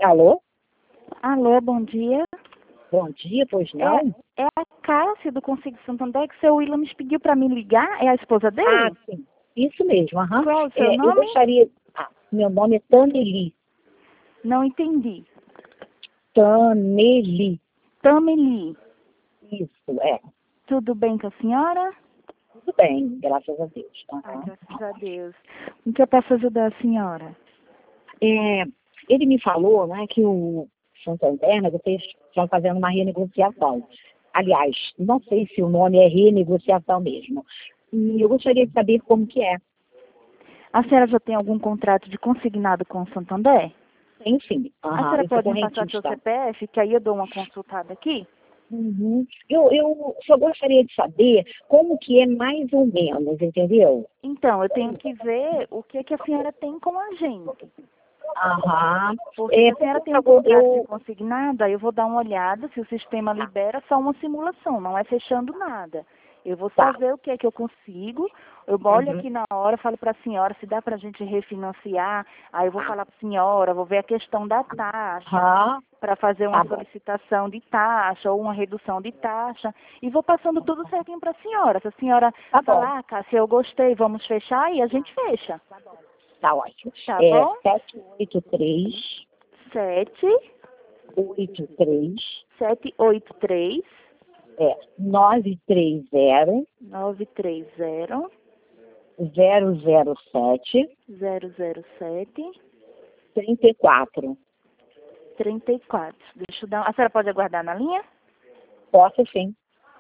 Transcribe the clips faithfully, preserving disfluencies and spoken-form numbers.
Alô? Alô, bom dia. Bom dia, pois não? É, é a Cássia do Conselho de Santander que o seu Williams pediu para me ligar. É a esposa dele? Ah, sim. Isso mesmo, aham. Qual é o seu É, nome? eu gostaria... Ah, meu nome é Taneli. Não entendi. Taneli. Tameli. Isso, é. Tudo bem com a senhora? Tudo bem, graças a Deus. Ah, Aham. graças a Deus. Em que eu posso ajudar a senhora? É, ele me falou, né, que o Santander, né, vocês estão fazendo uma renegociação. Aliás, não sei se o nome é renegociação mesmo. E eu gostaria de saber como que é. A senhora já tem algum contrato de consignado com o Santander? Enfim, A aham, senhora eu sou pode me passar seu correntista. C P F, que aí eu dou uma consultada aqui? Uhum. Eu, eu só gostaria de saber como que é mais ou menos, entendeu? Então, eu tenho que ver o que, que a senhora tem com a gente. Aham. Porque É, se a senhora por tem um favor, contrato de eu... consignado, aí eu vou dar uma olhada se o sistema libera só uma simulação, não é fechando nada. Eu vou só Tá. ver o que é que eu consigo, eu olho Uhum. aqui na hora, falo para a senhora se dá para a gente refinanciar, aí eu vou falar para a senhora, vou ver a questão da taxa, Aham. para fazer uma Tá bom. solicitação de taxa ou uma redução de taxa, e vou passando tudo certinho para a senhora. Se a senhora Tá bom. falar, ah, Cássia, eu gostei, vamos fechar, e a gente fecha. Tá ótimo. Tá É bom? sete oito três, Sete, oito três, sete, oito, três. é, nove três zero, nove três zero, zero zero sete, zero zero sete, trinta e quatro. trinta e quatro. Deixa eu dar. A senhora pode aguardar na linha? Posso sim.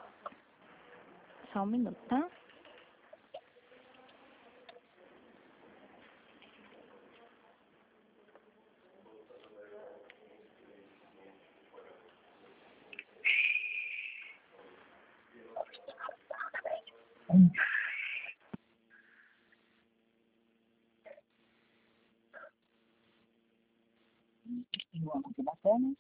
Só um minuto, tá? Que bacana.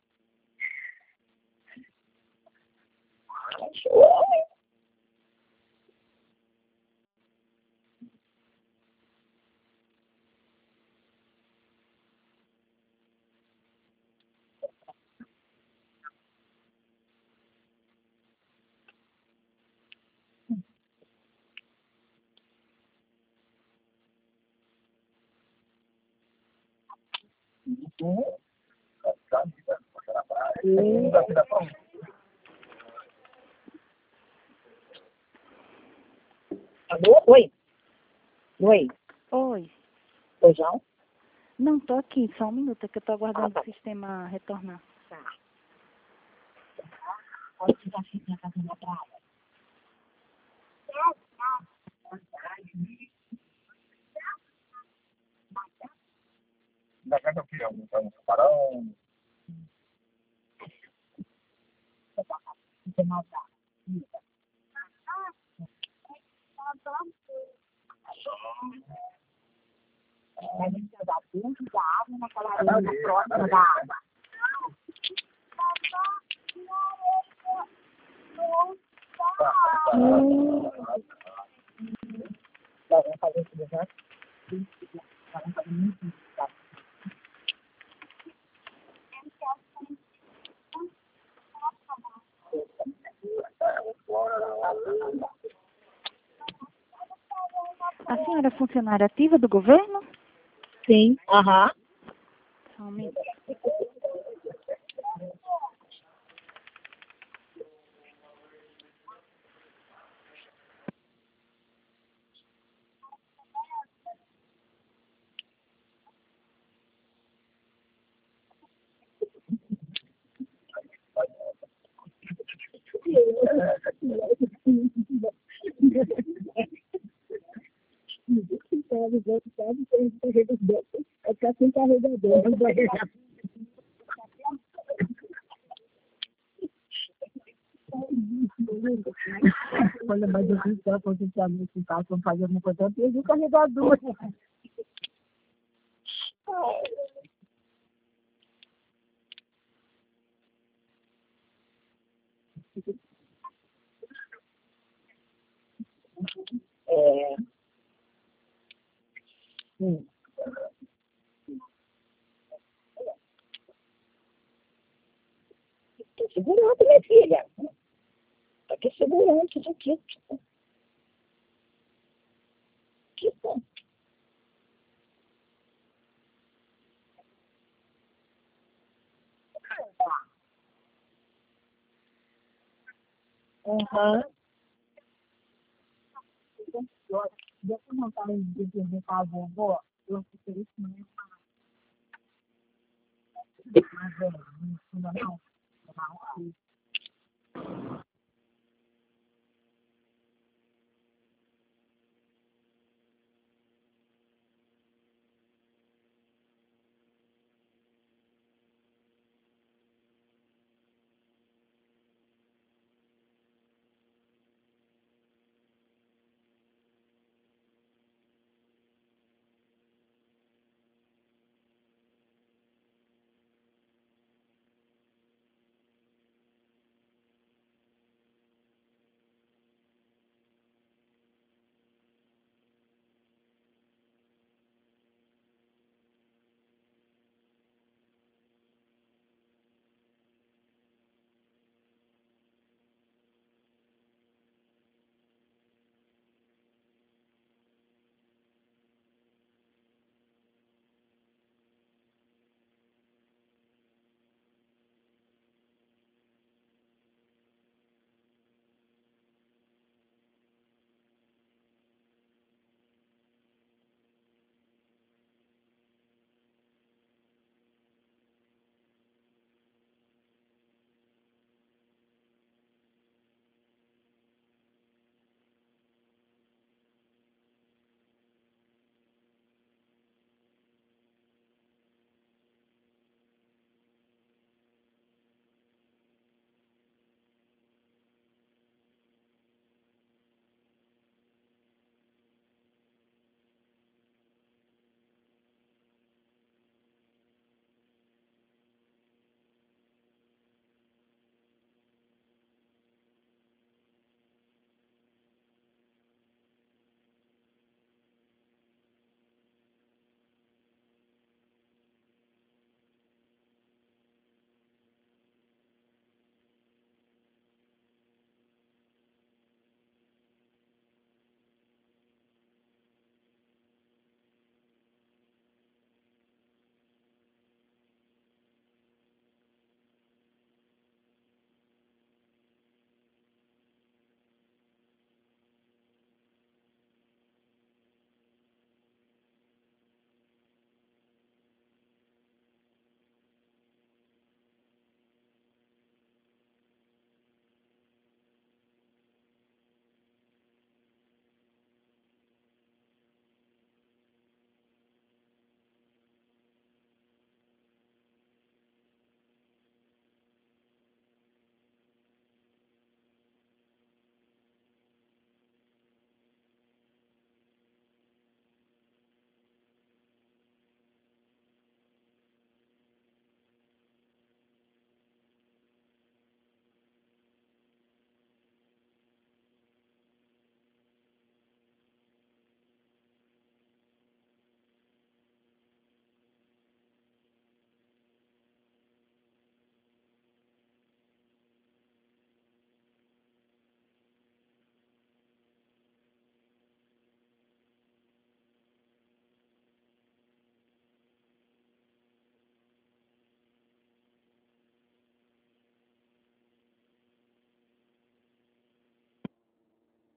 Uhum. Alô? Oi. Oi. Oi. Pois não? Não, tô aqui, só um minuto, é que eu tô Ah, aguardando tá. o sistema retornar. Tá. Pode ficar assim na casa da praia. Da casa o quê? Um tubarão? Tem uma a gente jogar dentro da água naquela areia próxima da água. Hum. Então, vamos fazer esse desenho. Vamos fazer muito isso. A senhora é funcionária ativa do governo? Sim. Aham. Só um minuto. É ficar sem carregador. Olha, mas eu fiz só potencialmente em casa, vamos fazer alguma coisa, eu perdi o carregador. É. Hum. segurança, minha filha. Para que segurança do quê? Que bom. Aham. Deixa eu montar um vídeo de a vovó. Eu fiquei isso mesmo. Mas, é, não, não, não.